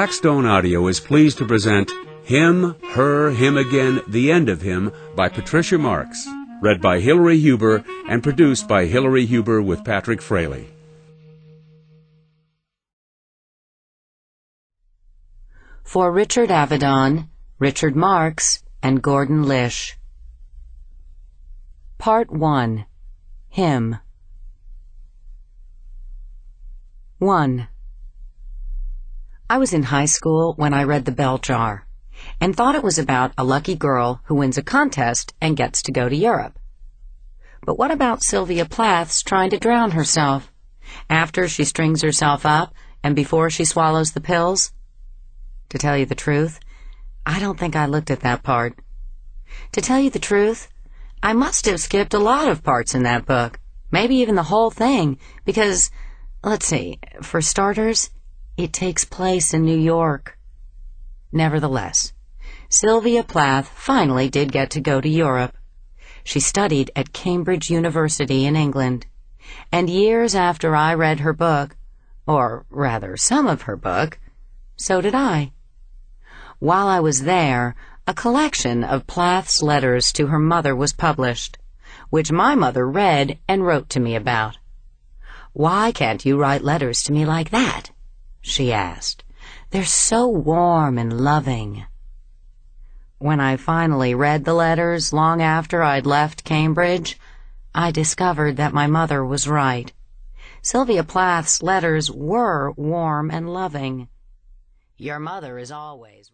Blackstone Audio is pleased to present Him, Her, Him Again, The End of Him by Patricia Marks, read by Hillary Huber and produced by Hillary Huber with Patrick Fraley. For Richard Avedon, Richard Marks, and Gordon Lish. Part 1. Hymn. 1. I was in high school when I read The Bell Jar, and thought it was about a lucky girl who wins a contest and gets to go to Europe. But what about Sylvia Plath's trying to drown herself, after she strings herself up and before she swallows the pills? To tell you the truth, I don't think I looked at that part. To tell you the truth, I must have skipped a lot of parts in that book, maybe even the whole thing, because, let's see, for starters, it takes place in New York. Nevertheless, Sylvia Plath finally did get to go to Europe. She studied at Cambridge University in England, and years after I read her book, or rather some of her book, so did I. While I was there, a collection of Plath's letters to her mother was published, which my mother read and wrote to me about. "Why can't you write letters to me like that?" she asked. "They're so warm and loving." When I finally read the letters long after I'd left Cambridge, I discovered that my mother was right. Sylvia Plath's letters were warm and loving. Your mother is always